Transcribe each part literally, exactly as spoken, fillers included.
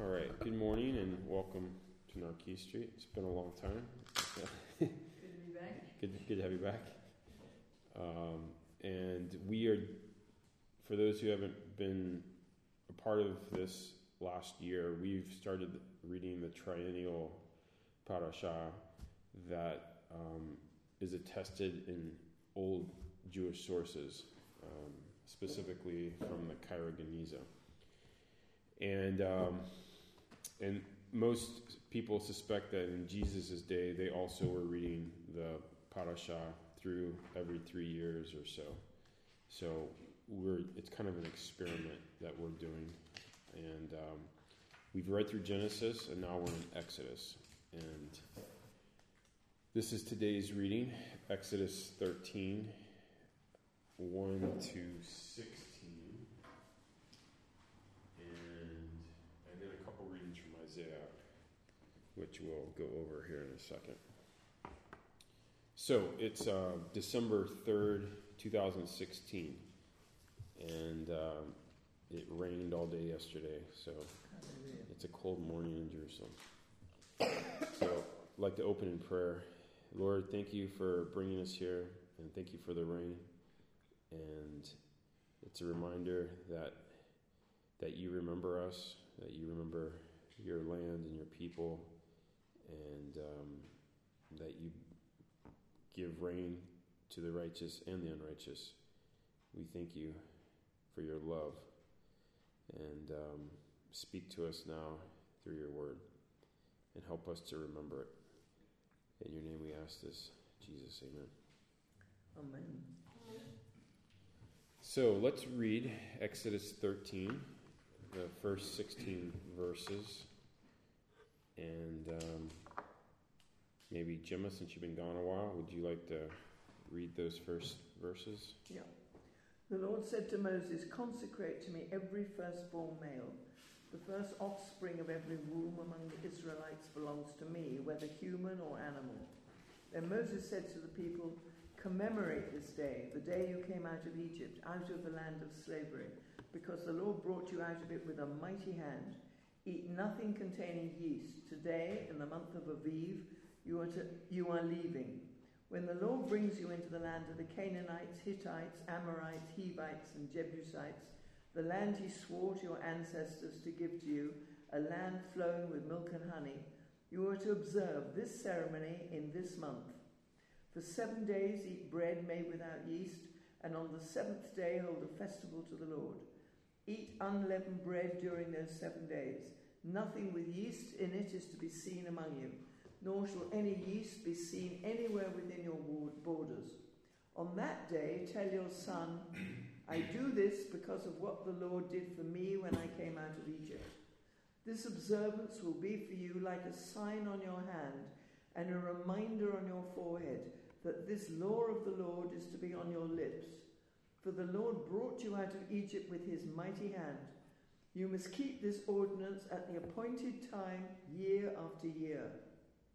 All right, good morning and welcome to Narkey Street. It's been a long time. Good to be back. Good, good to have you back. Um, and we are, for those who haven't been a part of this last year, we've started reading the triennial parashah that um, is attested in old Jewish sources, um, specifically from the Cairo Geniza. And um, and most people suspect that in Jesus' day, they also were reading the parashah through every three years or so. So we're it's kind of an experiment that we're doing. And um, we've read through Genesis, and now we're in Exodus. And this is today's reading, Exodus thirteen, one to sixteen. And, and then a couple readings from Isaiah, which we'll go over here in a second. So it's uh, December third, twenty sixteen, and um, it rained all day yesterday, so it's a cold morning in Jerusalem. So I'd like to open in prayer. Lord, thank you for bringing us here, and thank you for the rain. And it's a reminder that that you remember us, that you remember your land and your people, and um, that you give rain to the righteous and the unrighteous. We thank you for your love, and um, speak to us now through your word, and help us to remember it. In your name we ask this, Jesus, amen. Amen. So let's read Exodus thirteen. The first sixteen verses, and um, maybe Gemma, since you've been gone a while, would you like to read those first verses? Yeah. The Lord said to Moses, "Consecrate to me every firstborn male. The first offspring of every womb among the Israelites belongs to me, whether human or animal." Then Moses said to the people, "Commemorate this day, the day you came out of Egypt, out of the land of slavery, because the Lord brought you out of it with a mighty hand. Eat nothing containing yeast. Today, in the month of Aviv, you are, to, you are leaving. When the Lord brings you into the land of the Canaanites, Hittites, Amorites, Hivites, and Jebusites, the land he swore to your ancestors to give to you, a land flowing with milk and honey, you are to observe this ceremony in this month. For seven days eat bread made without yeast, and on the seventh day hold a festival to the Lord. Eat unleavened bread during those seven days. Nothing with yeast in it is to be seen among you, nor shall any yeast be seen anywhere within your borders. On that day tell your son, I do this because of what the Lord did for me when I came out of Egypt. This observance will be for you like a sign on your hand and a reminder on your forehead that this law of the Lord is to be on your lips. For the Lord brought you out of Egypt with his mighty hand. You must keep this ordinance at the appointed time, year after year.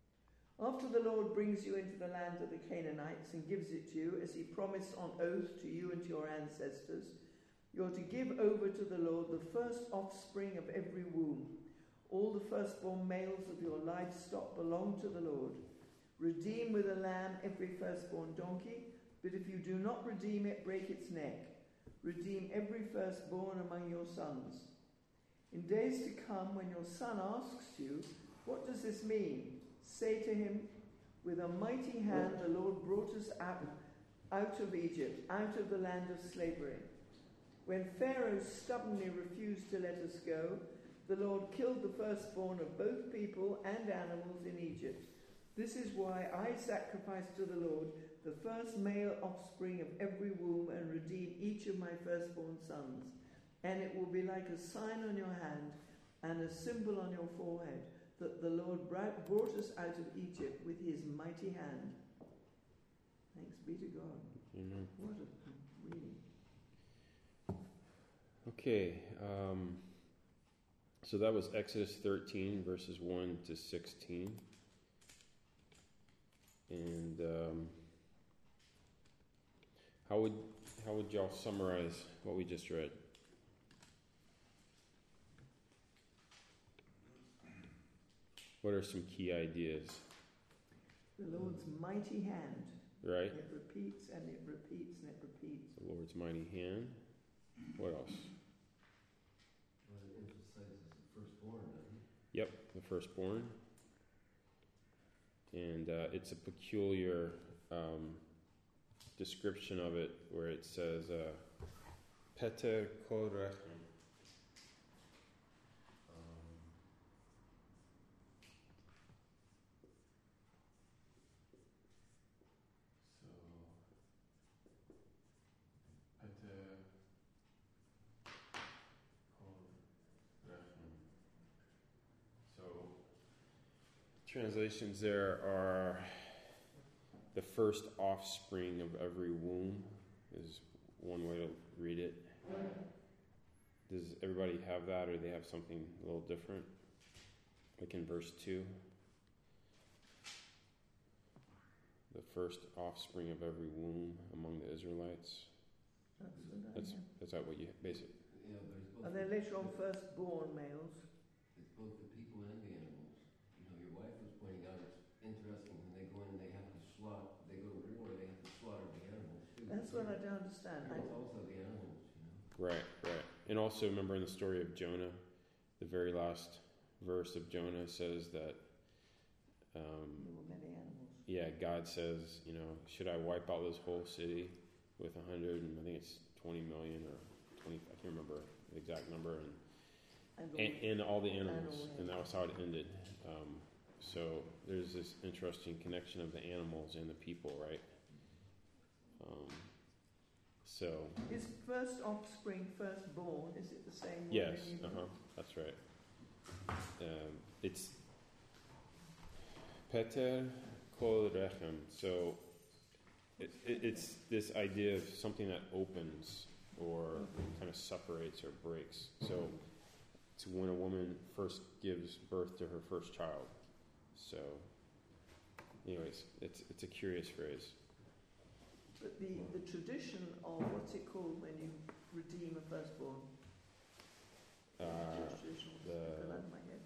After the Lord brings you into the land of the Canaanites and gives it to you, as he promised on oath to you and to your ancestors, you are to give over to the Lord the first offspring of every womb. All the firstborn males of your livestock belong to the Lord. Redeem with a lamb every firstborn donkey, but if you do not redeem it, break its neck. Redeem every firstborn among your sons. In days to come, when your son asks you, what does this mean? Say to him, with a mighty hand the Lord brought us out, out of Egypt, out of the land of slavery. When Pharaoh stubbornly refused to let us go, the Lord killed the firstborn of both people and animals in Egypt. This is why I sacrifice to the Lord the first male offspring of every womb and redeem each of my firstborn sons. And it will be like a sign on your hand and a symbol on your forehead that the Lord brought us out of Egypt with his mighty hand." Thanks be to God. Amen. What a reading. Okay, um, so that was Exodus thirteen, verses one to sixteen. And um, how would how would y'all summarize what we just read? What are some key ideas? The Lord's mighty hand. Right? It repeats and it repeats and it repeats. The Lord's mighty hand. What else? Well, it emphasizes the firstborn, doesn't it? Yep, the firstborn. And uh, it's a peculiar um, description of it where it says, uh, Pete korechem. Um, So, Pete korechem. So, translations there are the first offspring of every womb is one way to read it. Does everybody have that, or they have something a little different? Like in verse two, the first offspring of every womb among the Israelites. That's what I That's have. that's that what you basic. yeah, but it's both, Are there later on firstborn males? it's both the people and the animals. You know, your wife was pointing out it's interesting when they go in and they have to slaughter, they go to war, they have to slaughter the animals too. That's what I don't understand. I, It's also the animals, you know. Right, right. And also remember in the story of Jonah, the very last verse of Jonah says that um, there were many animals. yeah, God says, you know, should I wipe out this whole city with a hundred and I think it's twenty million or twenty, I can't remember the exact number, and And all and, and all the animals, Animal, and that was how it ended. Um, so there's this interesting connection of the animals and the people, right? Um, so Is first offspring firstborn? Is it the same word yes, in uh Hebrew? huh, that's right. Um, it's Peter Kol Rechem. So it, it, it's this idea of something that opens or kind of separates or breaks. So it's when a woman first gives birth to her first child. So, anyways, it's it's a curious phrase. But the, the tradition of what's it called when you redeem a firstborn? Uh, Jewish tradition, what's it the- gone out of my head?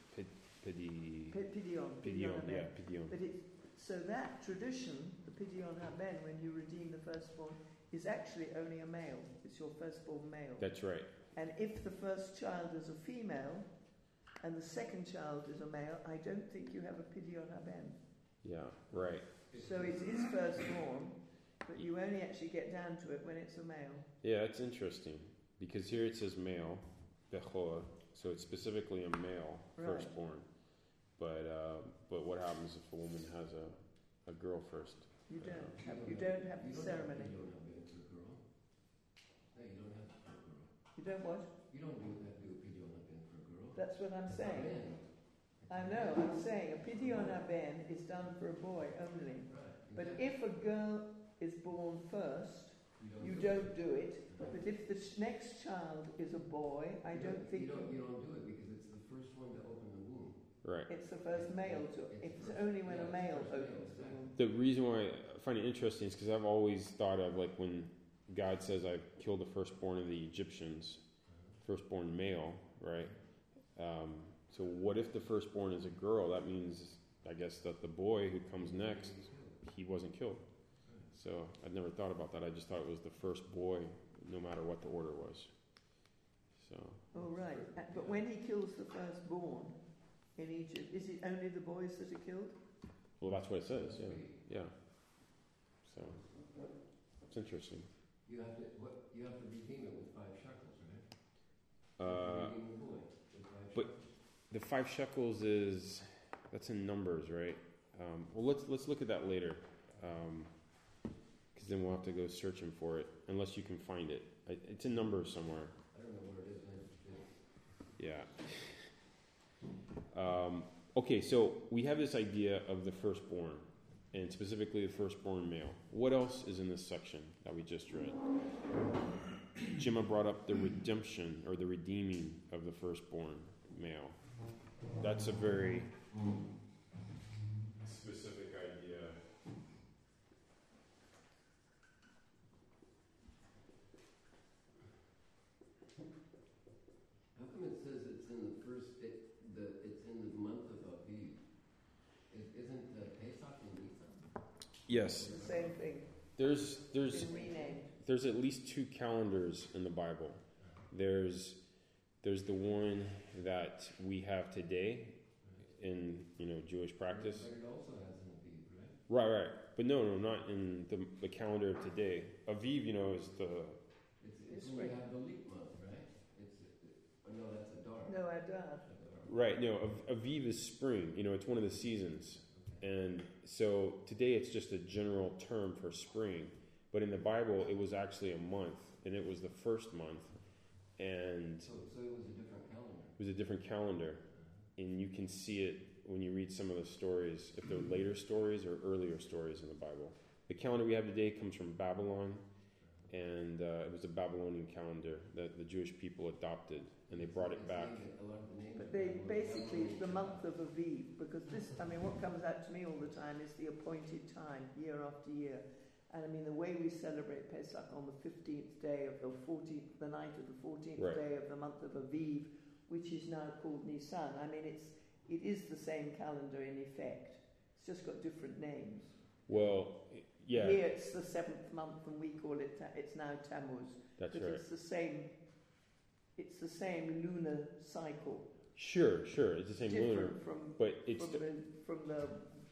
Pidi, P- Pidion. Pidion, Haben. yeah, Pidion. But it's so that tradition, the Pidion Haben, when you redeem the firstborn, is actually only a male. It's your firstborn male. That's right. And if the first child is a female and the second child is a male, I don't think you have a Pidion Haben. Yeah, right. So it is firstborn, but you only actually get down to it when it's a male. Yeah, it's interesting because here it says male, Bechor, so it's specifically a male Right. firstborn. But uh, but what happens if a woman has a, a girl first? You don't You have don't you have- don't have You the don't have, ceremony. you don't have it for a girl. No, you don't have it for a girl. You don't what? You don't do have to do a pidion haben for a girl. That's what I'm It's a saying. man. I know, I'm saying a Pidion Haben is done for a boy only. Right. But exactly. if a girl is born first, you do it. don't do it. But if the sh- next child is a boy, I You don't think you don't, you don't do it because it's the first one to open the womb. Right. it's the first male to. It's only when a male opens the womb. The reason why I find it interesting is because I've always thought of like when God says, "I killed the firstborn of the Egyptians," firstborn male, right? Um, so what if the firstborn is a girl? That means, I guess, that the boy who comes next, he wasn't killed. So I'd never thought about that. I just thought it was the first boy, no matter what the order was. So Oh, right. Uh, But when he kills the firstborn in Egypt, is it only the boys that are killed? well, that's what it says. Yeah, yeah. So it's interesting. You have to what? You have to redeem it with five shekels, right? Uh, Redeem the boy with five but- shekels. The five shekels is that's in Numbers, right? Um, well, let's let's look at that later, because then we'll have to go searching for it, unless you can find it. I, it's in Numbers somewhere. I don't know where it is. I just did. Yeah. Um, okay, so we have this idea of the firstborn, and specifically the firstborn male. What else is in this section that we just read? Gemma brought up the redemption or the redeeming of the firstborn male. That's a very specific idea. How come it says it's in the first? It, the it's in the month of Aviv. Yes. The same thing. There's there's Been renamed. there's at least two calendars in the Bible. There's there's the one that we have today in, you know, Jewish practice. But it also has an Aviv, right? Right, right. But no, no, not in the, the calendar of today. Aviv, you know, is the It's, it's It's when you spring. have the leap month, right? It's, uh, oh, no, that's a dark. No, Adar. Adar. right. No, Av- Aviv is spring. You know, it's one of the seasons. And so today it's just a general term for spring. But in the Bible, it was actually a month, and it was the first month. And So, so it was a different calendar. it was a different calendar. And you can see it when you read some of the stories, if they're later stories or earlier stories in the Bible. The calendar we have today comes from Babylon, and uh, it was a Babylonian calendar that the Jewish people adopted, and they brought it It's back. named- A lot of the names. But are they Babylon- basically it's the Babylonian. month of Aviv, because this, I mean, what comes out to me all the time is the appointed time, year after year. And I mean, the way we celebrate Pesach on the fifteenth day of the fourteenth, the night of the fourteenth Right. day of the month of Aviv, which is now called Nisan. I mean, it's it is the same calendar in effect. It's just got different names. Well, yeah, Here it's the seventh month, and we call it ta- it's now Tammuz. that's But right. it's the same. It's the same lunar cycle, Sure, sure, it's the same lunar, different from but it's from the from the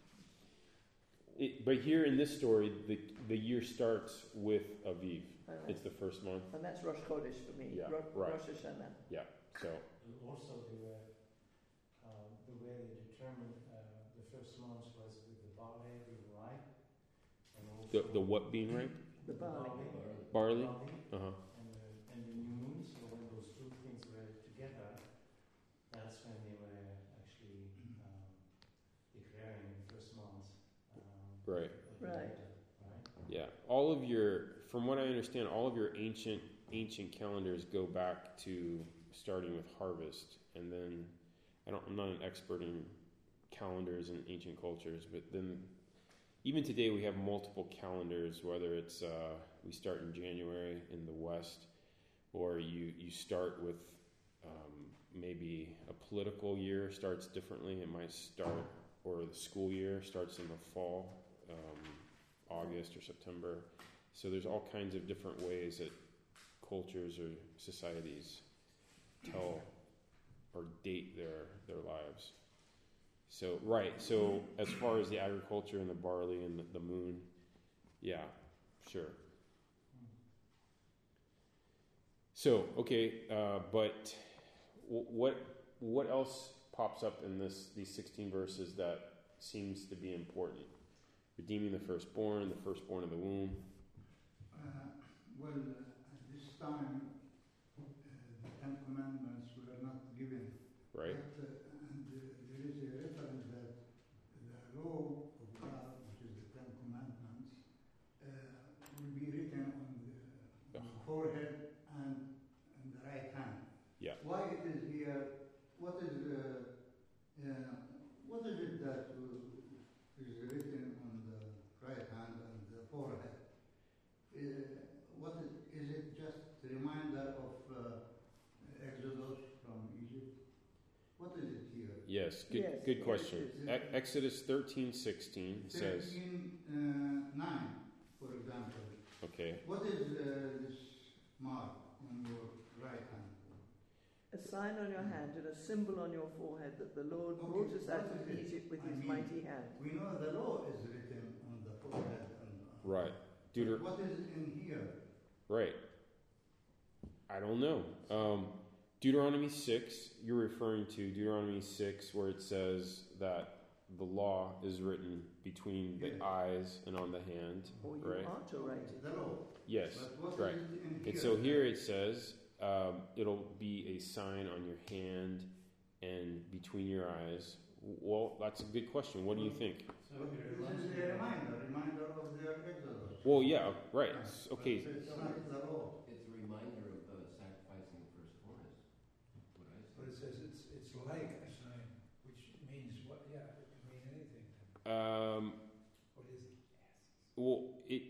it, but here in this story, the the year starts with Aviv. uh, It's the first month. and that's Rosh Chodesh for me. Yeah, Ro- right. Rosh Hashanah. Yeah. So And also, the, uh, um, the way they determined uh, the first months was with the barley being ripe, and also the the what being right? The barley. Barley. barley Uh huh. and, the, and the new moon. So when those two things were together, that's when they were actually um, declaring the first month. Um, Right. of the Right. year, right. Yeah, all of your, from what I understand, all of your ancient ancient calendars go back to starting with harvest, and then I don't, I'm not an expert in calendars and ancient cultures, but then even today we have multiple calendars. Whether it's uh, we start in January in the West, or you you start with um, maybe a political year starts differently. It might start, or the school year starts in the fall. Um, August or September. So there's all kinds of different ways that cultures or societies tell or date their their lives. So right. So as far as the agriculture and the barley and the, the moon, yeah, sure. So okay, uh, but w- what what else pops up in this these sixteen verses that seems to be important? Redeeming the firstborn, the firstborn of the womb. Uh, well, uh, at this time, uh, the Ten Commandments were not given. Right? But, uh, and uh, there is a reference that the law of God, which is the Ten Commandments, uh, will be written on the, on the forehead and on the right hand. Yeah. Why it is here? What is uh, uh, what is it that uh, is written on the right hand and the forehead? Uh, what is, is it just a reminder of uh, Exodus from Egypt? What is it here? Yes. Good. Yes, good yes, question. yes. E- Exodus thirteen sixteen says. thirteen, uh, nine, for example. Okay. What is uh, this mark on your right hand? A sign on your hand and a symbol on your forehead that the Lord Okay, brought us out what of is it? Egypt with I his mean- mighty hand. We know the law is written on the forehead. And, uh, Right. Deuter. What is in here? Right. I don't know. Um, Deuteronomy six. You're referring to Deuteronomy six, where it says that the law is written between the Yes. eyes and on the hand. Or you Right. are to write it. The law. Yes. But what is right. it in here? And so here it says um, it'll be a sign on your hand and between your eyes. Well, that's a good question. What do you think? So But it this reminds is me a of- reminder, reminder of their Exodus. Well, yeah, right. S- Okay. It's not the law. It's a reminder of uh, sacrificing the firstborn, is what I But it say. says it's, it's like a sign, which means what, yeah, it can mean anything. Um, What is it? well, it.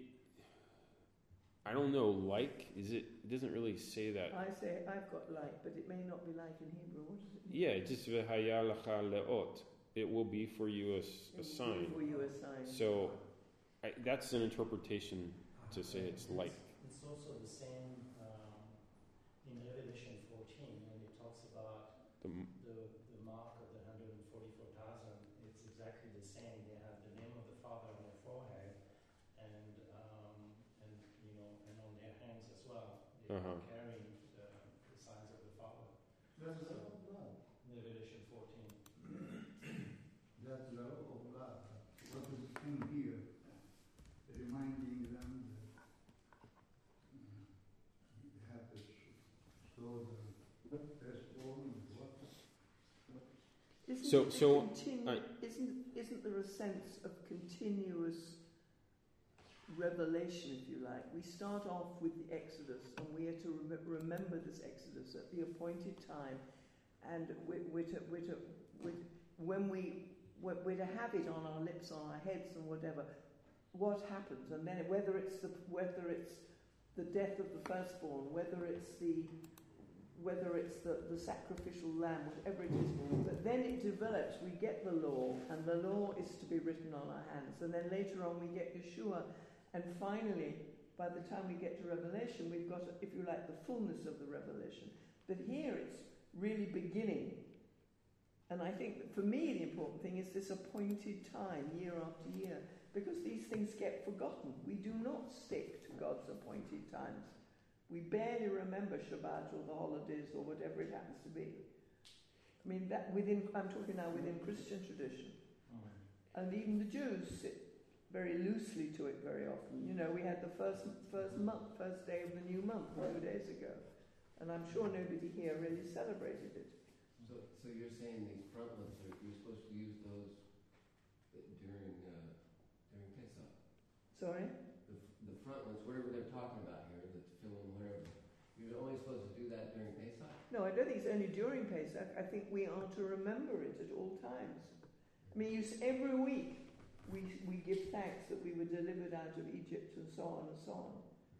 I don't know. Like, is it? It doesn't really say that. I say I've got light, but it may not be light in Hebrew. What does it mean? Yeah, it just v'haya lecha leot. It will be for you a, s- It a will be sign. For you a sign. So, I, that's an interpretation to say it's like. It's also the same um, in Revelation fourteen when it talks about The, the, the mark of the one hundred forty-four thousand. It's exactly the same. They have the name of the Father on their forehead, and um, and you know, and on their hands as well. They Uh-huh. are carrying the, the signs of the Father. That's the So- law of God. Revelation fourteen. That's the law of God. What is in here, reminding them that uh, they have to show the firstborn with what? Isn't So- it the so, continu- I- isn't isn't there a sense of continuous revelation, if you like? We start off with the Exodus, and we are to rem- remember this Exodus at the appointed time, and we're, we're to, we're to, we're, when we we're, we're to have it on our lips, on our heads, and whatever. What happens, and then whether it's the whether it's the death of the firstborn, whether it's the whether it's the, the sacrificial lamb, whatever it is, but then it develops, we get the law, and the law is to be written on our hands, and then later on we get Yeshua, and finally, by the time we get to Revelation, we've got, if you like, the fullness of the revelation. But here it's really beginning. And I think that for me the important thing is this appointed time, year after year, because these things get forgotten. We do not stick to God's appointed times. We barely remember Shabbat or the holidays or whatever it happens to be. I mean, that within, I'm talking now within Christian tradition. And even the Jews sit very loosely to it very often. You know, we had the first first month, first day of the new month two days ago. And I'm sure nobody here really celebrated it. So, so you're saying these frontlets are you're supposed to use those during uh, during Pesach? Sorry? The the frontlets, whatever they're talking about here, the tefillin, whatever. You're only supposed to do that during Pesach? No, I don't think it's only during Pesach. I think we are to remember it at all times. I mean, you, s- every week we we give thanks that we were delivered out of Egypt and so on and so on.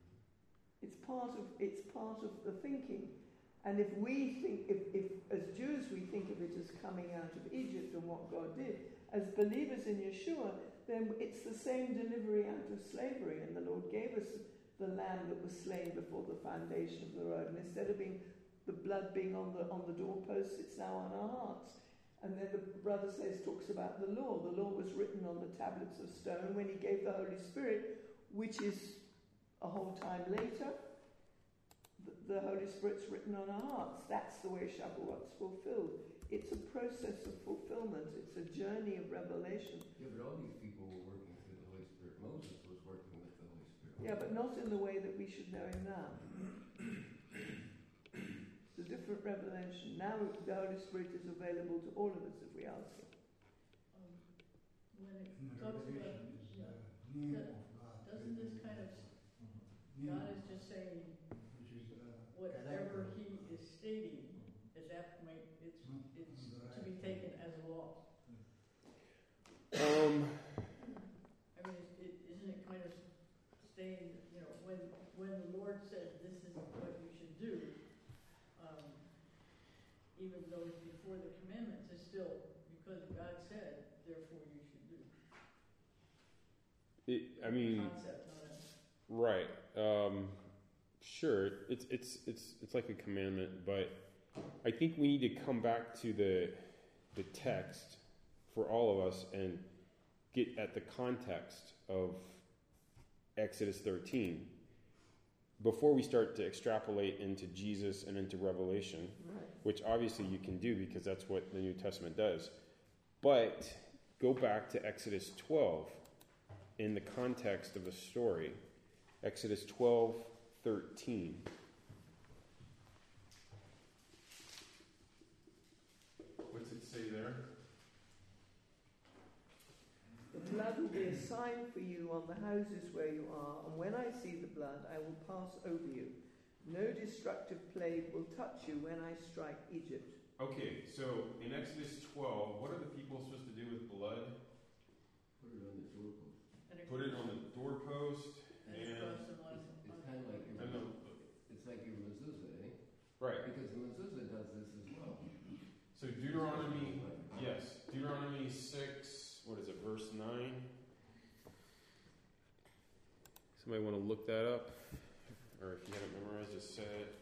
It's part of it's part of the thinking. And if we think, if, if as Jews we think of it as coming out of Egypt and what God did, as believers in Yeshua, then it's the same delivery out of slavery. And the Lord gave us the lamb that was slain before the foundation of the world. And instead of being the blood being on the on the doorposts, it's now on our hearts. And then the brother says, talks about the law. The law was written on the tablets of stone when he gave the Holy Spirit, which is a whole time later. The Holy Spirit's written on our hearts. That's the way Shavuot's fulfilled. It's a process of fulfillment. It's a journey of revelation. Yeah, but all these people were working through the Holy Spirit. Moses was working with the Holy Spirit. Yeah, but not in the way that we should know him now. It's a different revelation. Now the Holy Spirit is available to all of us if we ask him. Um, when it In talks about, Revelation is yeah, the name Does- of God. doesn't this kind of, Name God is just saying which is uh, whatever character. he is stating is that point, it's, it's to be taken as law. Um, I mean, is- it, isn't it kind of staying, you know, when, when the Lord said this is what you should do, um, even though it's before the commandments, it's still because God said, therefore you should do. it, I mean, Concept, not a. right. Um, sure, it's it's it's it's like a commandment, but I think we need to come back to the the text for all of us and get at the context of Exodus thirteen before we start to extrapolate into Jesus and into Revelation, Right. which obviously you can do because that's what the New Testament does. But go back to Exodus twelve in the context of the story. Exodus twelve thirteen. What's it say there? The blood will be a sign for you on the houses where you are, and when I see the blood, I will pass over you. No destructive plague will touch you when I strike Egypt. Okay, so in Exodus twelve, what are the people supposed to do with blood? Put it on the doorpost. And it Put it on the doorpost And it's and... crossed the line. It's, it's kind of like your, I know. it's like your mezuzah, eh? Right. Because the mezuzah does this as well. So Deuteronomy, yes, Deuteronomy six, what is it, verse nine? might want to look that up, or if you haven't memorized, just say it.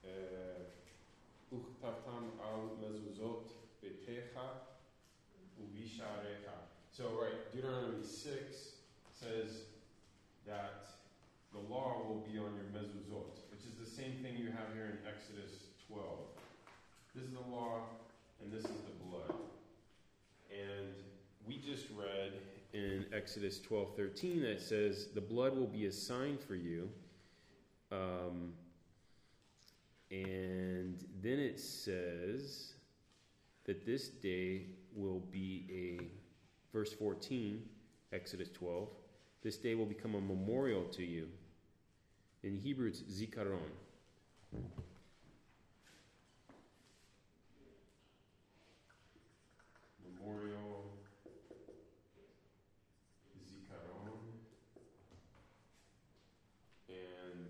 Uchtatam al mezuzot betecha ubisharecha. So, right, Deuteronomy six says that the law will be on your mezuzot, which is the same thing you have here in Exodus twelve. This is the law, and this is the blood. And we just read in Exodus twelve thirteen that says the blood will be a sign for you. Um, and then it says that this day will be a, verse fourteen, Exodus twelve, this day will become a memorial to you. In Hebrew, it's zikaron. Memorial, zikaron. And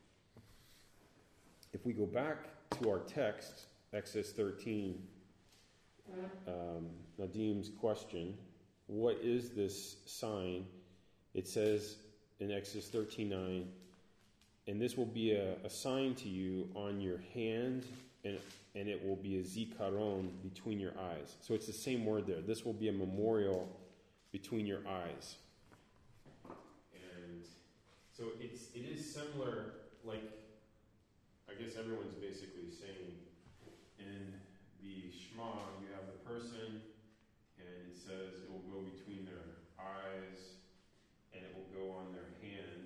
if we go back to our text, Exodus thirteen, um, Nadim's question, what is this sign? It says in Exodus thirteen nine, and this will be a, a sign to you on your hand, and, and it will be a zikaron between your eyes. So it's the same word there. This will be a memorial between your eyes. And so it's it is similar, like, I guess everyone's basically saying, in the Shema, you have the person, and it says it will go between their eyes, and it will go on their hand,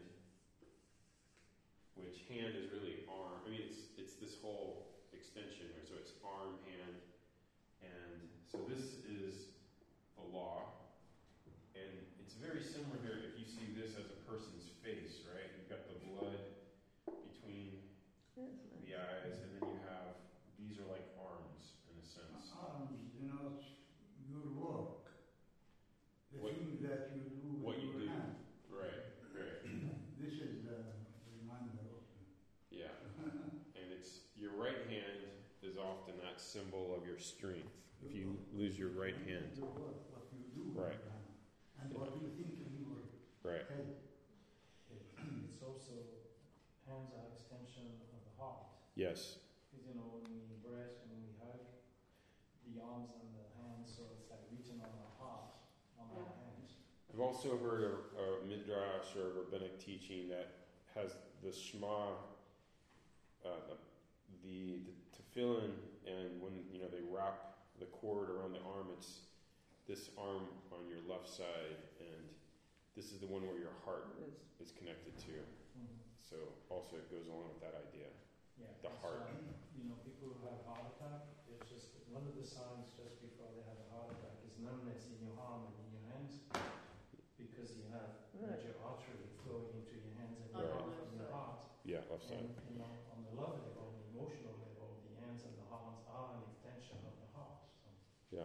which hand is really arm. I mean, it's it's this whole extension here, so it's arm, hand, and so this is the law, and it's very similar here. If you see this as a person's face, right? You've got the blood between the eyes, and then you have, these are like arms in a sense. Arms denotes your work, the What- thing that you do with what you your do. hand. Right, right. This is the reminder of Yeah. And it's, your right hand is often that symbol of your strength. If you lose your right hand. your work, what you do with Right. your hand, and what you think in your Right. head. It's also, hands are extension of the heart. Yes. Because, you know, when we embrace, when we hug, the arms and the hands, so it's like reaching on our heart, on our hands. I've also heard a, a midrash or a rabbinic teaching that has the Shema, uh, the, the, the tefillin, and when, you know, they wrap the cord around the arm, it's this arm on your left side, and this is the one where your heart is connected to. Mm-hmm. So also it goes along with that idea. Yeah. The that's heart. why, you know, people who have heart attack, it's just one of the signs just before they have a heart attack is numbness in your arm and in your hands, because you have Right. major artery flowing into your hands and On your the heart left from your side. heart. Yeah, left side. And, you know, on the love level, the emotional level, the hands and the hearts are an extension of the heart. So. Yeah.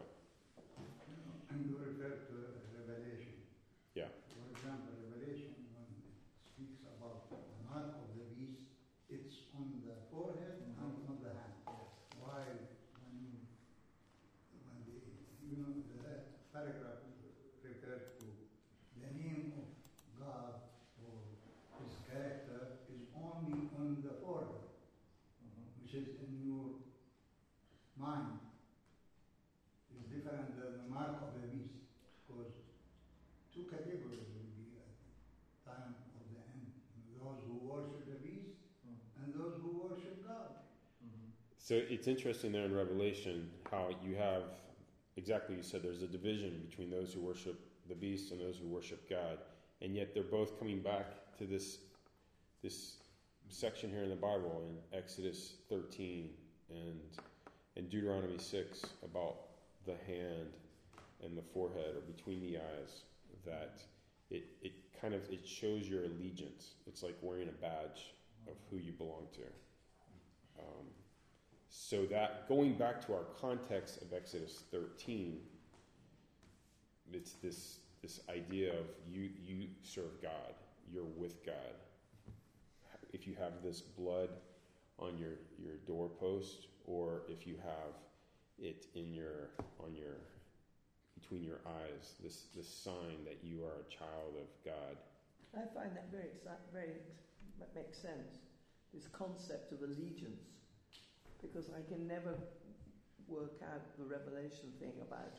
And you refer to Revelation. Yeah. For example, Revelation, when it speaks about the mark of the beast, it's on the forehead and on the hand. Yes. Why, when you, when the, you know, the paragraph refers to the name of God or His character is only on the forehead, Mm-hmm. which is in your mind. Is different than the mark of the beast, because two categories will be at the time of the end: those who worship the beast Mm-hmm. and those who worship God. Mm-hmm. So it's interesting there in Revelation how you have, exactly you said, there's a division between those who worship the beast and those who worship God. And yet they're both coming back to this this section here in the Bible in Exodus thirteen and in Deuteronomy six about the hand and the forehead or between the eyes, that it, it kind of it shows your allegiance. It's like wearing a badge of who you belong to. Um, so that, going back to our context of Exodus thirteen, it's this this idea of you you serve God, you're with God. If you have this blood on your, your doorpost, or if you have it in your on your between your eyes, this this sign that you are a child of God, I find that very exci- very ex- that makes sense. This concept of allegiance, because I can never work out the revelation thing about,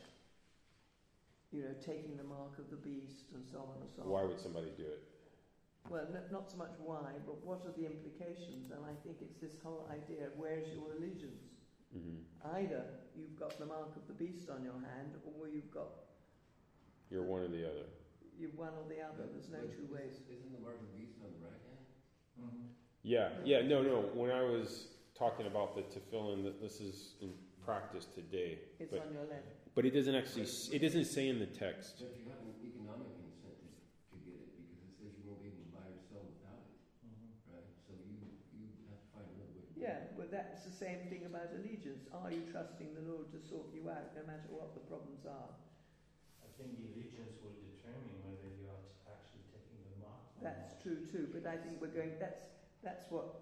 you know, taking the mark of the beast and so on and so on. Why would somebody do it? Well, n- not so much why, but what are the implications? And I think it's this whole idea of where's your allegiance? Mm-hmm. Either you've got the mark of the beast on your hand, or you've got You're one or the other. you've one or the other. There's no But two ways. Isn't the mark of the beast on the right hand? Mm-hmm. Yeah, yeah, no, no. When I was talking about the tefillin, that this is in practice today, It's but on your left. but it doesn't actually. s- It doesn't say in the text. But you have an economic incentive to get it because it says you won't be able to buy or sell without it, Mm-hmm. right? So you you have to find another way. to do Yeah, it. but that's the same thing about allegiance. Are you trusting the Lord to sort you out no matter what the problems are? I think the allegiance will determine whether you are t- actually taking the mark. or That's not. true too, but I think we're going, that's, that's what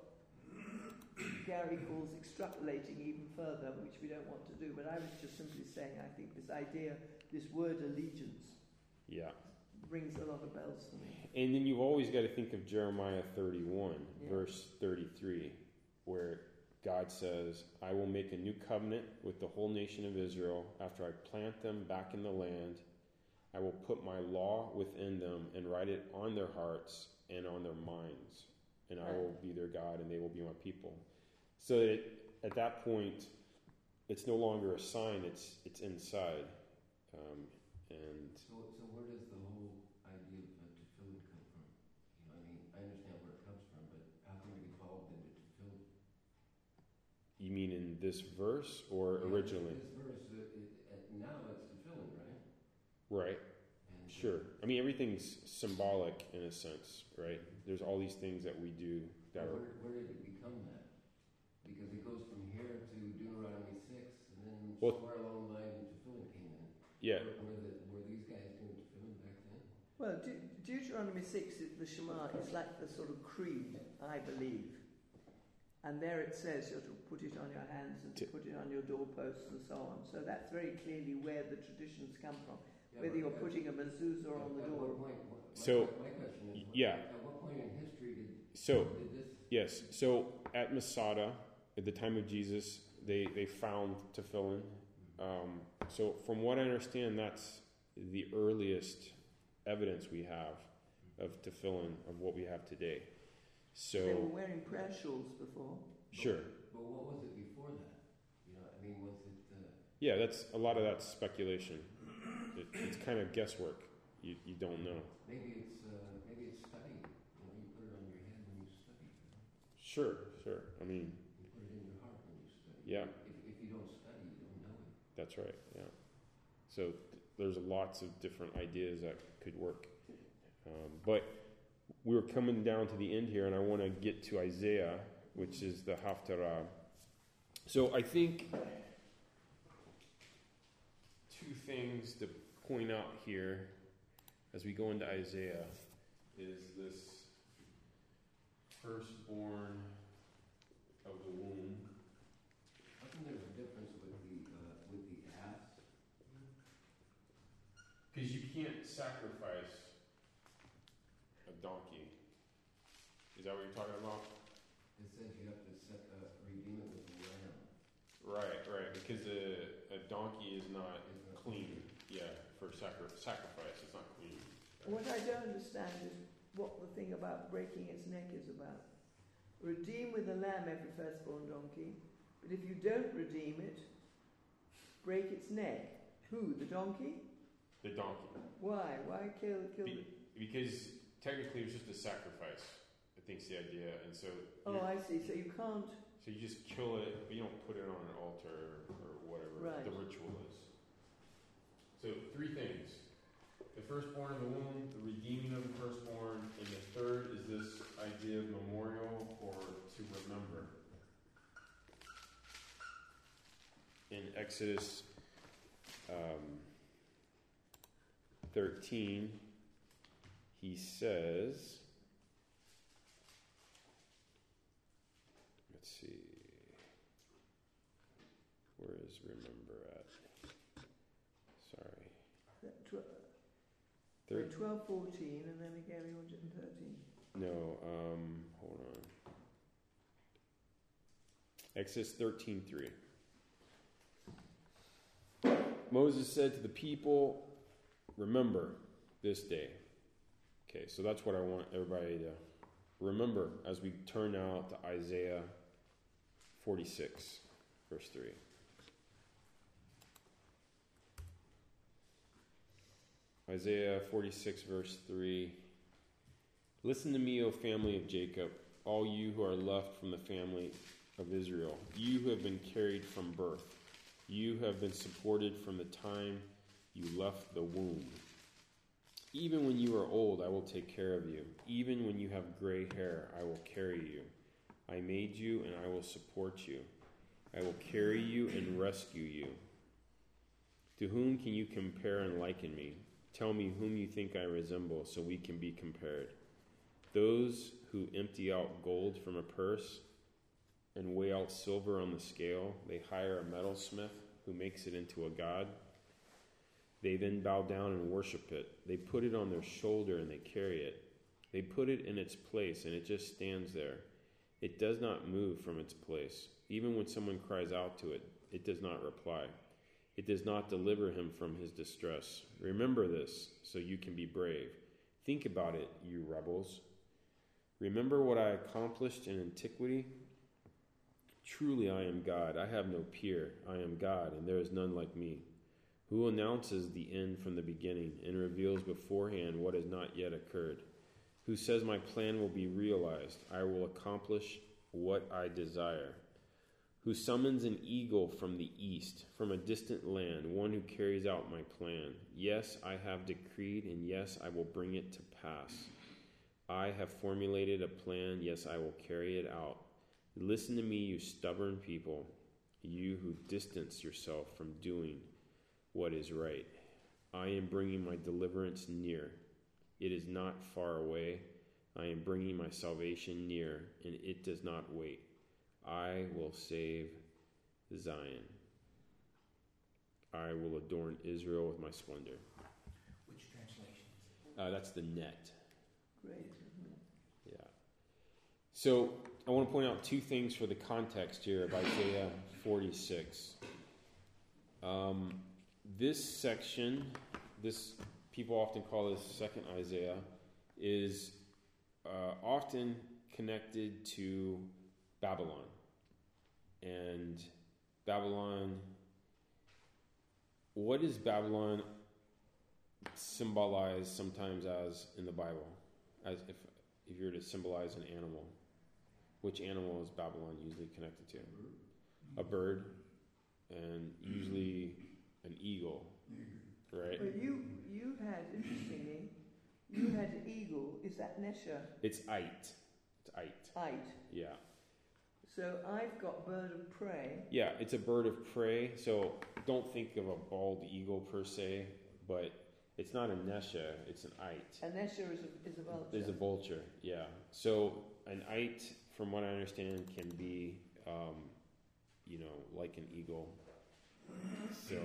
Gary calls extrapolating even further, which we don't want to do. But I was just simply saying, I think this idea, this word allegiance, Yeah, rings a lot of bells for me. and then you've always got to think of Jeremiah thirty-one, Yeah. verse thirty-three, where God says, "I will make a new covenant with the whole nation of Israel after I plant them back in the land. I will put my law within them and write it on their hearts and on their minds. And I will be their God and they will be my people." So that at that point, it's no longer a sign, it's it's inside. Um, and So, so where does the whole idea of uh, tefillin come from? You know, I mean, I understand where it comes from, but how can it evolve into tefillin? you mean in this verse or Yeah, originally? This verse, uh, it, uh, now it's tefillin, right? Right, And, uh, sure. I mean, everything's symbolic in a sense, right? There's all these things that we do that Where, are. where did it become that? Because it goes from here to Deuteronomy six, and then Well- somewhere along the line, tefillin came in. Yeah, Were, were, the, were these guys doing tefillin back then? Well, De- Deuteronomy six, is the Shema, is like the sort of creed, I believe. And there it says you're to put it on your hands and to T- put it on your doorposts and so on. So that's very clearly where the traditions come from. Yeah, Whether but you're at- putting a mezuzah at- on the at door. what point, what, my, So, my question is, what, yeah. at what point in history did, so did this? yes, so at Masada, at the time of Jesus, they, they found tefillin. Um, so from what I understand, that's the earliest evidence we have of tefillin, of what we have today. They were So, wearing prayer shawls before. sure. But what was it before that? You know, I mean, was it? Uh, Yeah, that's a lot of that's speculation. It, it's kind of guesswork. You, you don't know. maybe it's uh, maybe it's studied. You know, you put it on your head when you study. You know? Sure, sure. I mean, You put it in your heart when you study. yeah, If, if you don't study, you don't know it. that's right. Yeah. So th- there's lots of different ideas that could work. Um, but we were coming down to the end here, and I want to get to Isaiah, which is the Haftarah. So I think two things to point out here as we go into Isaiah is this firstborn of the womb. How come there's a difference with the uh, with the ass? Because you can't sacrifice a donkey. Is that what you're talking about? It says you have to set, uh, redeem it with a lamb. Right, right. Because a, a donkey is not Isn't it? clean. Yeah, for sacri- sacrifice, it's not clean. What I don't understand is what the thing about breaking its neck is about. Redeem with a lamb every firstborn donkey, but if you don't redeem it, break its neck. Who? The donkey? The donkey. Why? Why kill kill Be- the... Because technically it's just a sacrifice, I think's the idea. And so, Oh, you're- I see. So you can't... so you just kill it, but you don't put it on an altar or whatever Right. the ritual is. So three things. The firstborn of the womb, the redeeming of the firstborn, and the third is this idea of memorial or to remember. In Exodus um, thirteen, he says, let's see, where is remember at? Sorry. that tw- Thir- twelve, fourteen, and then again one hundred thirteen. no, um, hold on. Exodus thirteen three. Moses said to the people, remember this day. Okay, so that's what I want everybody to remember as we turn now to Isaiah forty-six, verse three. Isaiah forty-six, verse three. Listen to me, O family of Jacob, all you who are left from the family of Israel, you who have been carried from birth, you who have been supported from the time you left the womb. Even when you are old, I will take care of you. Even when you have gray hair, I will carry you. I made you, and I will support you. I will carry you and rescue you. To whom can you compare and liken me? Tell me whom you think I resemble, so we can be compared. Those who empty out gold from a purse and weigh out silver on the scale, they hire a metalsmith who makes it into a god. They then bow down and worship it. They put it on their shoulder and they carry it. They put it in its place and it just stands there. It does not move from its place. Even when someone cries out to it, it does not reply. It does not deliver him from his distress. Remember this so you can be brave. Think about it, you rebels. Remember what I accomplished in antiquity? Truly I am God. I have no peer. I am God, and there is none like me. Who announces the end from the beginning and reveals beforehand what has not yet occurred? Who says my plan will be realized? I will accomplish what I desire. Who summons an eagle from the east, from a distant land, one who carries out my plan. Yes, I have decreed, and yes, I will bring it to pass. I have formulated a plan, yes, I will carry it out. Listen to me, you stubborn people, you who distance yourself from doing what is right. I am bringing my deliverance near. It is not far away. I am bringing my salvation near, and it does not wait. I will save Zion. I will adorn Israel with my splendor. Which translation? Uh, that's the net. Great, isn't it? Yeah. So I want to point out two things for the context here of Isaiah forty-six. Um, this section, this people often call this second Isaiah, is uh, often connected to Babylon. And Babylon, what does Babylon symbolize sometimes as in the Bible? As if if you were to symbolize an animal, which animal is Babylon usually connected to? A bird, and usually an eagle, right? Well, you you had, interestingly, you had an eagle. Is that Nesher? It's Ait. It's Ait. Ait. Yeah. So I've got bird of prey. Yeah, it's a bird of prey. So don't think of a bald eagle per se, but it's not a Nesher, it's an Ait. A Nesher is a, is a vulture. Is a vulture, yeah. So an Ait, from what I understand, can be, um, you know, like an eagle. So,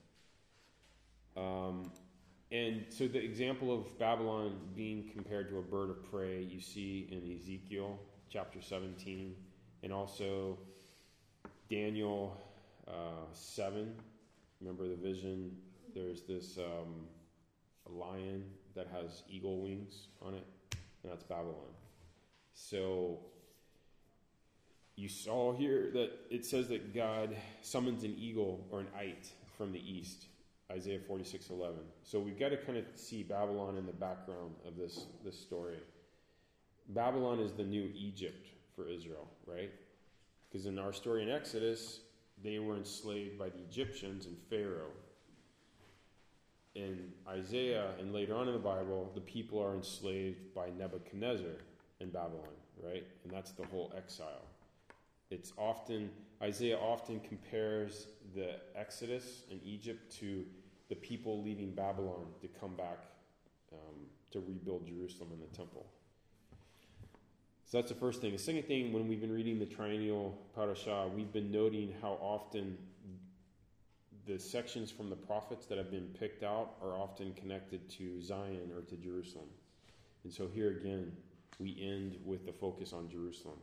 um, and so the example of Babylon being compared to a bird of prey, you see in Ezekiel chapter seventeen, and also Daniel uh, seven. Remember the vision? There's this um, a lion that has eagle wings on it, and that's Babylon. So you saw here that it says that God summons an eagle or an Ait from the east, Isaiah forty-six eleven. So we've got to kind of see Babylon in the background of this, this story. Babylon is the new Egypt for Israel, right? Because in our story in Exodus, they were enslaved by the Egyptians and Pharaoh. In Isaiah and later on in the Bible, the people are enslaved by Nebuchadnezzar in Babylon, right? And that's the whole exile. It's often, Isaiah often compares the Exodus in Egypt to the people leaving Babylon to come back um, to rebuild Jerusalem and the temple. So that's the first thing. The second thing, when we've been reading the triennial parashah, we've been noting how often the sections from the prophets that have been picked out are often connected to Zion or to Jerusalem. And so here again, we end with the focus on Jerusalem.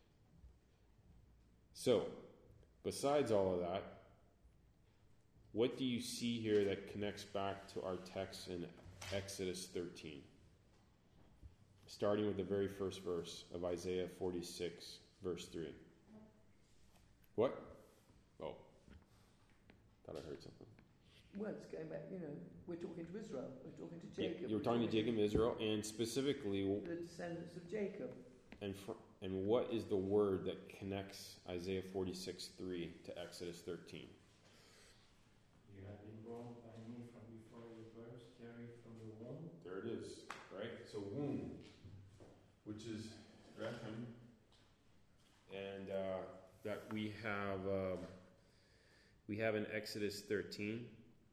So, besides all of that, what do you see here that connects back to our text in Exodus thirteen? Starting with the very first verse of Isaiah forty-six, verse three. What? Oh. Thought I heard something. Well, it's going back, you know, we're talking to Israel, we're talking to Yeah, Jacob. you were talking to Jacob and Israel, and specifically, The descendants of Jacob. and fr- and what is the word that connects Isaiah forty-six three to Exodus thirteen? You have been born by me from before your birth, carried from the womb. There it is, right? So womb, which is Rechem, and uh, that we have um, we have in Exodus thirteen.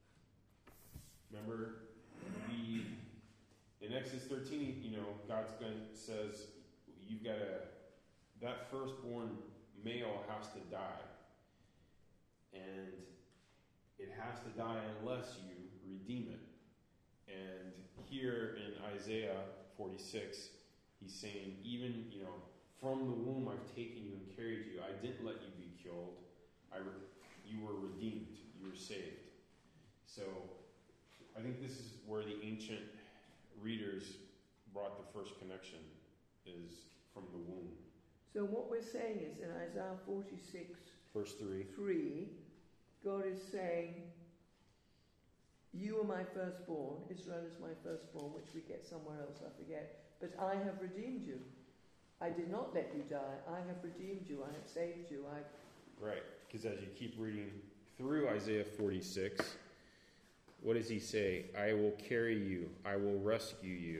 Remember, we in Exodus thirteen, you know, God's going says you've got to that firstborn male has to die, and it has to die unless you redeem it. And here in Isaiah forty-six, he's saying, even, you know, from the womb I've taken you and carried you. I didn't let you be killed. I re- you were redeemed. You were saved. So I think this is where the ancient readers brought the first connection, is from the womb. So what we're saying is in Isaiah forty-six, Verse three. three, God is saying, you are my firstborn, Israel is my firstborn, which we get somewhere else, I forget, but I have redeemed you. I did not let you die. I have redeemed you. I have saved you. I Right, because as you keep reading through Isaiah forty-six, what does he say? I will carry you. I will rescue you.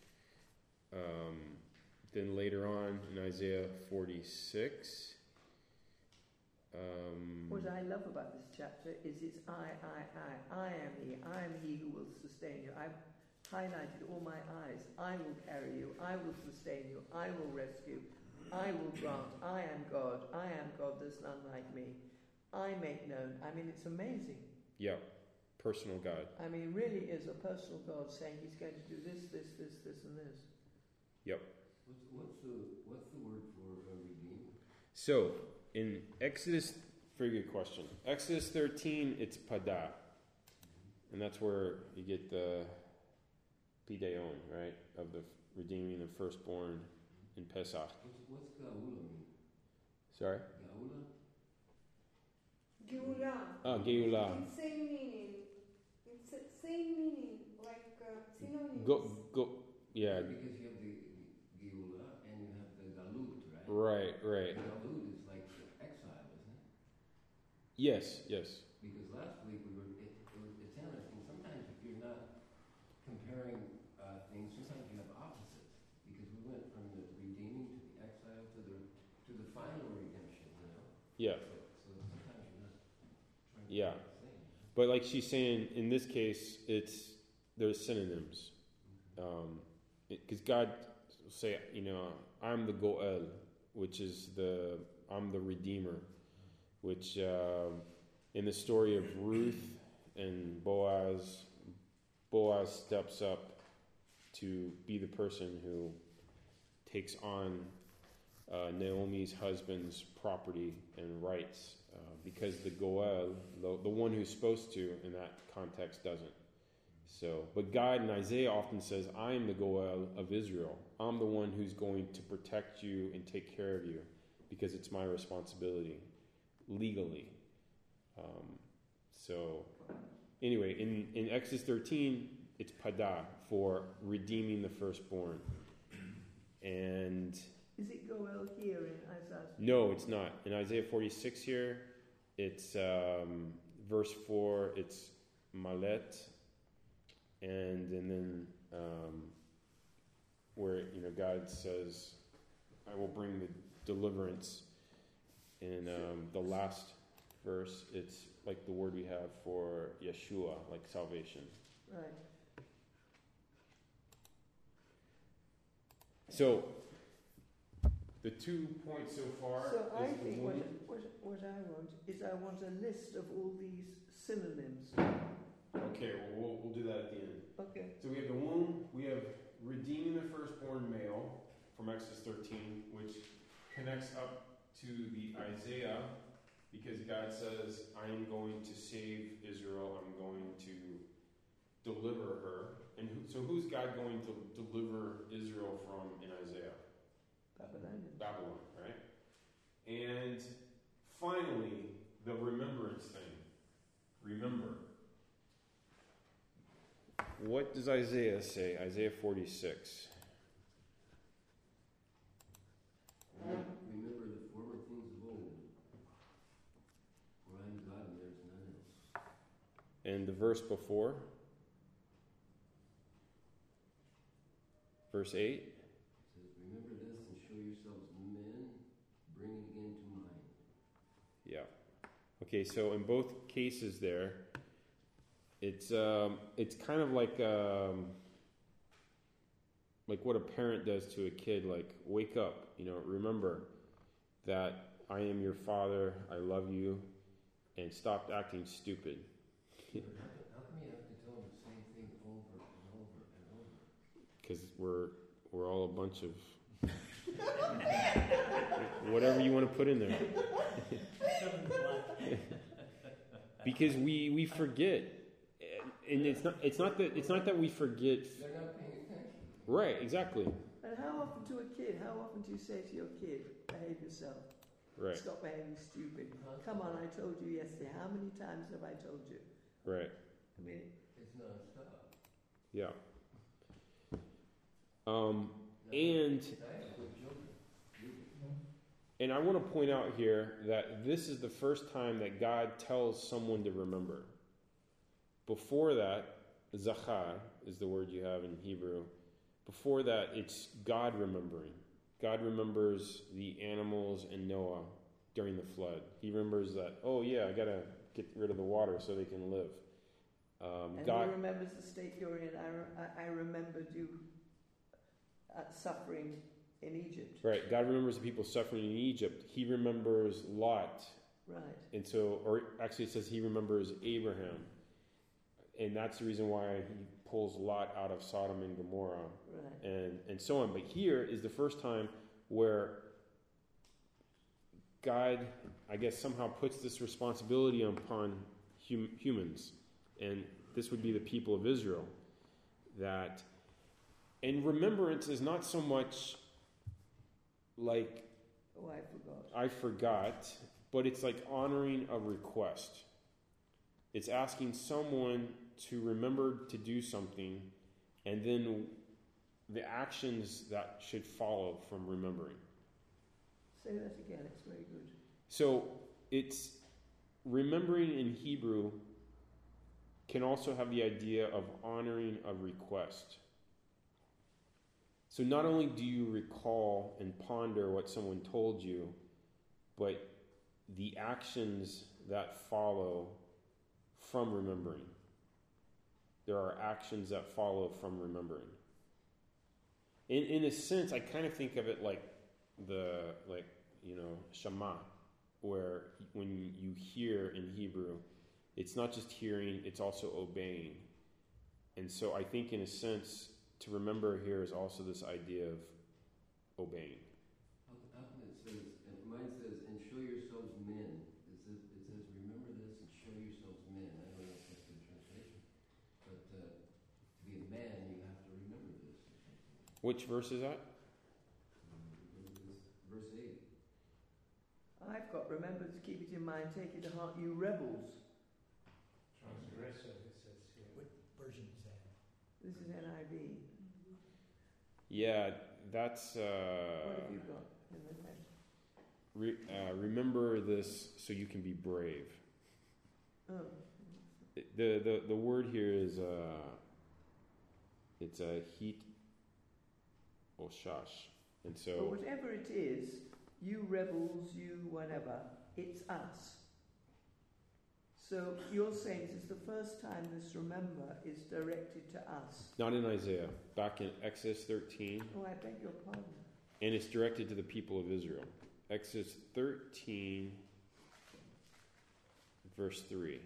Um, then later on in Isaiah forty-six, um, What I love about this chapter is it's I, I, I. I am he. I am he who will sustain you. I've highlighted all my eyes. I will carry you. I will sustain you. I will rescue. I will grant. I am God. I am God. There's none like me. I make known. I mean, it's amazing. yeah, personal God. I mean, really is a personal God saying he's going to do this, this, this, this, and this. Yep. What's, what's the what's the word for uh, redeem? So in Exodus, very good question. Exodus thirteen, it's pada, and that's where you get the pideon, right, of the redeeming the firstborn in Pesach. What's, what's gaula mean? Sorry? Gaula? Geula. Ah, Geulah. It's same meaning. It's the same meaning, like uh, synonyms. Go, go, yeah, Because you have the, the geula and you have the galut, right? right, right. Galut is like exile, isn't it? Yes, yes. Because last week we were, it, it was, it's interesting, sometimes if you're not comparing uh, things, sometimes you have opposites. Because we went from the redeeming to the exile to the to the final redemption, you know? Yeah, So, so sometimes you're not trying to Yeah. do the same. but like she's saying, in this case, it's there's synonyms. Um, because God will say, you know, I'm the Goel, which is the I'm the Redeemer, which uh, in the story of Ruth and Boaz, Boaz steps up to be the person who takes on uh, Naomi's husband's property and rights, uh, because the Goel, the, the one who's supposed to in that context, doesn't. So, but God in Isaiah often says, I am the Goel of Israel. I'm the one who's going to protect you and take care of you because it's my responsibility legally. Um, so, anyway, in, in Exodus thirteen, it's pada for redeeming the firstborn. And Is it Goel here in Isaiah? no, it's not. In Isaiah forty-six here, it's um, verse four, it's malet. And, and then um, where, you know, God says, I will bring the deliverance. In um, the last verse, it's like the word we have for Yeshua, like salvation. Right. So, the two points so far So I is the think what, one. what, what I want is I want a list of all these synonyms connects up to the Isaiah because God says, I am going to save Israel, I'm going to deliver her. And who, so who's God going to deliver Israel from in Isaiah? Babylon. Babylon, right? And finally, the remembrance thing. Remember. What does Isaiah say? Isaiah forty-six. Remember the former things of old, for I am God and there is none else. And the verse before? Verse eight? It says, remember this and show yourselves men, bring it again to mind. Yeah. Okay, so in both cases there, it's um, it's kind of like um, like what a parent does to a kid, like, wake up, you know, remember that I am your father, I love you, and stop acting stupid. How come how come you have to tell them the same thing over and over and over? Because we're we're all a bunch of whatever you want to put in there. Because we, we forget, and it's not it's not that it's not that we forget. They're not paying attention. Right, exactly. And how often to a kid, how often do you say to your kid, behave yourself? Right, Stop behaving stupid. Come on, I told you yesterday. How many times have I told you? right, I mean, It's non-stop. yeah. Um, Now, and I have good children. You do. and I want to point out here that this is the first time that God tells someone to remember. Before that, zachar is the word you have in Hebrew. Before that, it's God remembering. God remembers the animals and Noah during the flood. He remembers that, oh yeah, I got to get rid of the water so they can live. Um, and God he remembers the state you're in. I, re- I, I remembered you uh, suffering in Egypt. Right, God remembers the people suffering in Egypt. He remembers Lot. Right. And so, or actually it says he remembers Abraham. And that's the reason why he pulls Lot out of Sodom and Gomorrah. Right. And, and so on. But here is the first time where God, I guess, somehow puts this responsibility upon hum, humans. And this would be the people of Israel. That, and remembrance is not so much like, Oh, I forgot. I forgot, but it's like honoring a request. It's asking someone to remember to do something, and then the actions that should follow from remembering. Say that again. It's very good. So it's remembering in Hebrew can also have the idea of honoring a request. So not only do you recall and ponder what someone told you, but the actions that follow from remembering. There are actions that follow from remembering. In in a sense, I kind of think of it like the like you know Shema, where when you hear in Hebrew, it's not just hearing; it's also obeying. And so I think, in a sense, to remember here is also this idea of obeying. How how come it says, and mine says, and show yourselves men. It says, it says, remember this and show yourselves men. I don't know if that's the translation. But uh, to be a man, you have to remember this. Or something. Which verse is that? Remember this, verse eight. I've got, remember to keep it in mind, take it to heart, you rebels. Transgressor, it says here. What version is that? This is N I V. Yeah, that's. What Uh, have you got in the head? re, uh, remember this so you can be brave. Oh, The the, the word here is uh, it's a heat oshash, and but so whatever it is, you rebels, you whatever, it's us. So you're saying this is the first time this remember is directed to us. not in Isaiah, back in Exodus thirteen, Oh, I beg your pardon. and it's directed to the people of Israel. Exodus thirteen, verse three.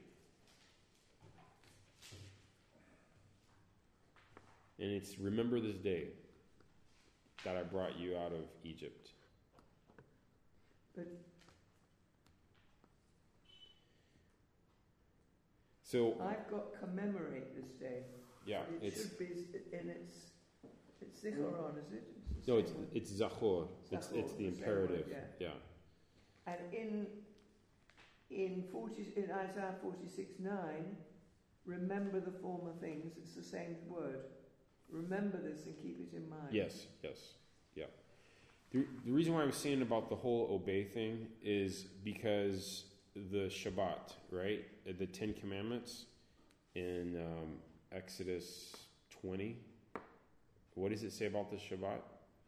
And it's, remember this day that I brought you out of Egypt. So I've got commemorate this day. yeah, It it's should be in its, it's Zichoron, is it? It's the no, same it's word. it's Zachor. It's Zachor, it's the the same imperative. word, Yeah. And in in forty in Isaiah forty six nine, remember the former things. It's the same word. Remember this and keep it in mind. Yes. Yes. Yeah. The the reason why I was saying about the whole obey thing is because the Shabbat, right? The Ten Commandments in um, Exodus twenty. What does it say about the Shabbat?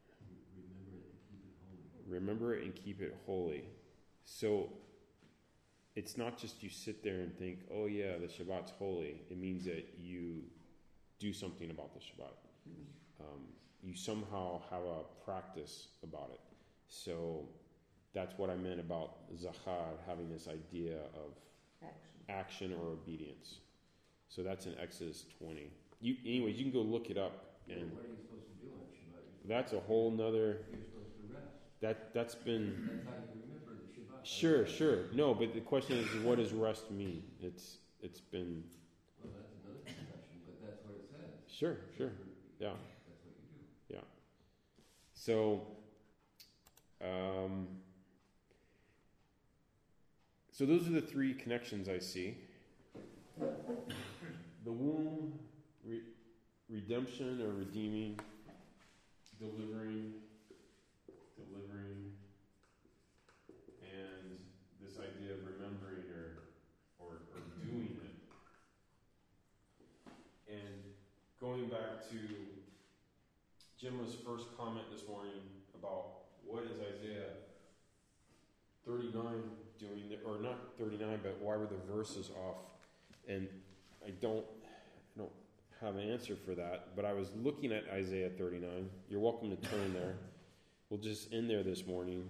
Remember it and keep it holy. Remember it and keep it holy. So it's not just you sit there and think, oh yeah, the Shabbat's holy. It means that you do something about the Shabbat. Um, you somehow have a practice about it. So that's what I meant about Zachar, having this idea of Action. action or obedience. So that's in Exodus twenty. You, anyways, you can go look it up. Yeah, And what are you supposed to do on Shabbat? You're that's a whole nother, supposed- You're supposed to rest. that, that's been, That's how you remember the Shabbat. sure, sure. No, but the question is, what does rest mean? It's, it's been, Well, that's another discussion, but that's what it says. sure, sure. Yeah. That's what you do. So, um, so those are the three connections I see. The womb, re- redemption or redeeming, delivering, delivering, and this idea of remembering or, or, or doing it. And going back to Jim's first comment this morning about what is Isaiah thirty-nine doing, there, or not thirty-nine, but why were the verses off? And I don't, I don't have an answer for that, but I was looking at Isaiah thirty-nine. You're welcome to turn there. We'll just end there this morning.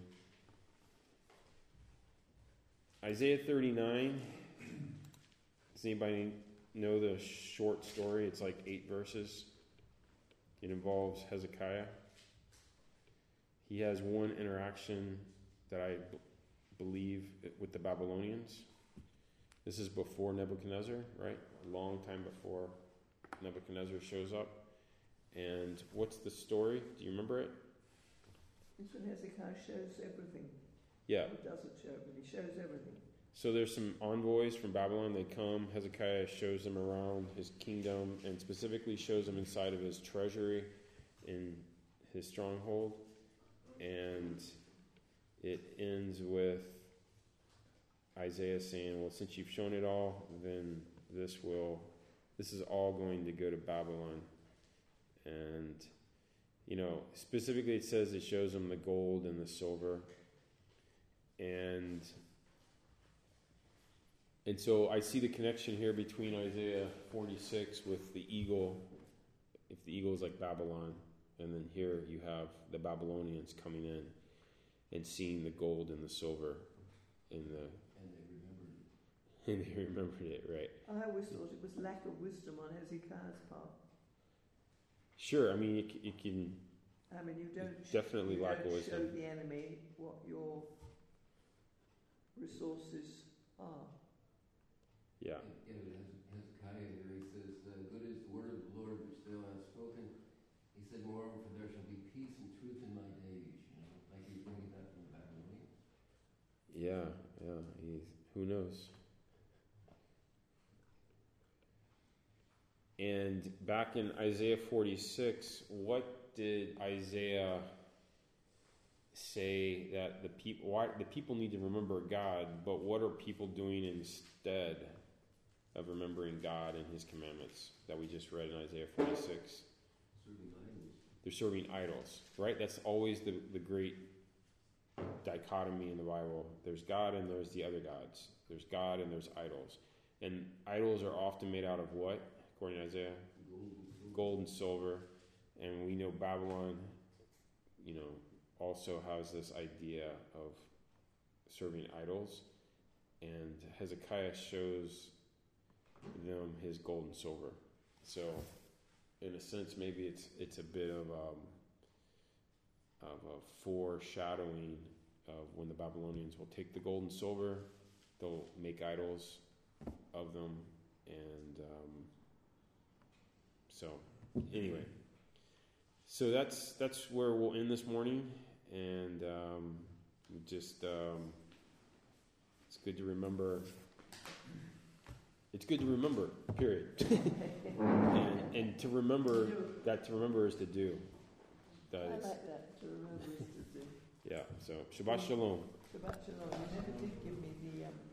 Isaiah thirty-nine. Does anybody know the short story? It's like eight verses. It involves Hezekiah. He has one interaction that I b- believe with the Babylonians. This is before Nebuchadnezzar, right? A long time before Nebuchadnezzar shows up. And what's the story? Do you remember it? It's when Hezekiah shows everything. Yeah. He doesn't show, but he shows everything. So there's some envoys from Babylon. They come. Hezekiah shows them around his kingdom and specifically shows them inside of his treasury in his stronghold. And it ends with Isaiah saying, well, since you've shown it all, then this will, this is all going to go to Babylon. And, you know, specifically it says it shows them the gold and the silver. And And so I see the connection here between Isaiah forty-six with the eagle, if the eagle is like Babylon, and then here you have the Babylonians coming in and seeing the gold and the silver in the, And they remembered it. and they remembered it, right? I always thought it was lack of wisdom on Hezekiah's part. Sure, I mean, it, it can I mean, you don't, definitely you lack don't wisdom. show the enemy what your resources are. Yeah, Yeah, but Hezekiah here, he says, uh, good is the word of the Lord which thou hast spoken. He said, moreover, for there shall be peace and truth in my days. You know, like he's bringing that from the Babylonians. yeah, yeah. He's, who knows? And back in Isaiah forty-six, what did Isaiah say that the people? Why the people need to remember God? But what are people doing instead of remembering God and His commandments that we just read in Isaiah forty-six? Serving idols. They're serving idols, right? That's always the, the great dichotomy in the Bible. There's God and there's the other gods. There's God and there's idols. And idols are often made out of what, according to Isaiah? Gold and silver. Gold and silver. And we know Babylon, you know, also has this idea of serving idols. And Hezekiah shows them his gold and silver. So, in a sense, maybe it's it's a bit of um, of a foreshadowing of when the Babylonians will take the gold and silver, they'll make idols of them, and um, so anyway, so that's that's where we'll end this morning, and um, just um, it's good to remember. It's good to remember. Period. and, and to remember that to remember is to do. That I is, like that, to remember is to do. yeah. So Shabbat Shalom. Shabbat Shalom. You never did give me the um,